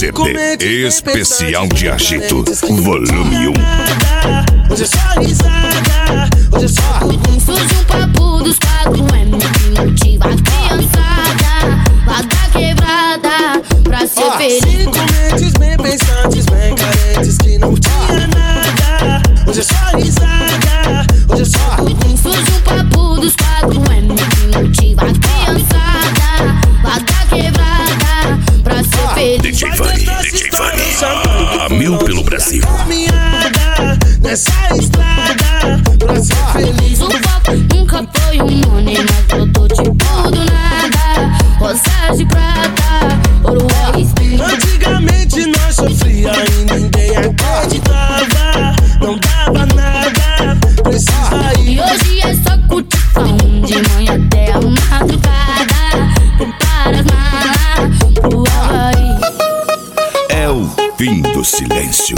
CD especial de agito, volume 1. Hoje é só risada, hoje é só Surge um papo dos 4M que motiva a criançada lá da quebrada pra ser feliz. 5 mentes bem pensantes, bem carentes que não tinha nada. Hoje é só risada, hoje é só Surge um papo dos 4M que motiva a criançada lá da quebrada pra ser feliz. DJ Vani, a mil pelo Brasil. caminhada nessa estrada pra ser feliz. O foco nunca foi um money, mas eu tô tipo do nada. Rosas de prata, ouro é espinho. Antigamente nós sofria e ninguém acreditava. Não dava nada, precisa E ir. hoje é só curtição, de manhã até a madrugada. Prepara as malas pro Havaí. É o fim do silêncio.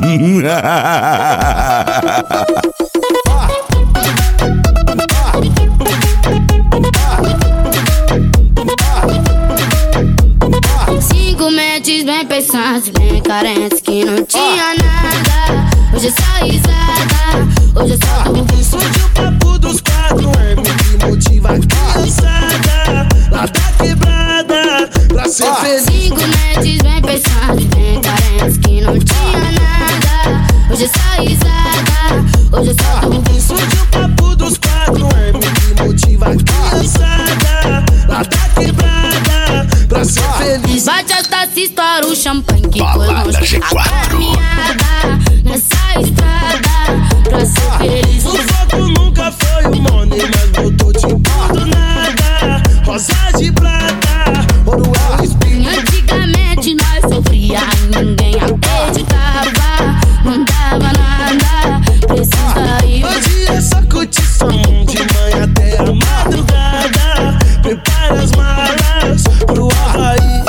5 mentes bem pensantes, bem carentes que não tinha nada. Hoje é só risada, hoje é só tudo. Surge o papo dos 4M que motiva a criançada lá da quebrada pra ser feliz. 5 mentes bem pensantes, bem carentes que não tinha nada. Hoje é só risada, hoje é só tudo. Surge o papo dos 4M que motiva a criançada lá da quebrada pra ser feliz. Bate as taças, estoura o champanhe que foi Balada longe. G4. A caminhada nessa estrada pra ser feliz. O foco nunca foi o money, mas voltou de tudo nada. Rosas de prata, ouro é o espinho. Antigamente nós sofria e ninguém acreditava. Não dava nada, precisa ir. Hoje é só curtição, de manhã até a madrugada. Prepara as malas pro Havaí.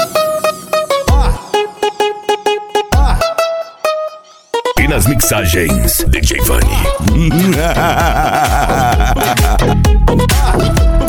E nas mixagens, DJ Vani.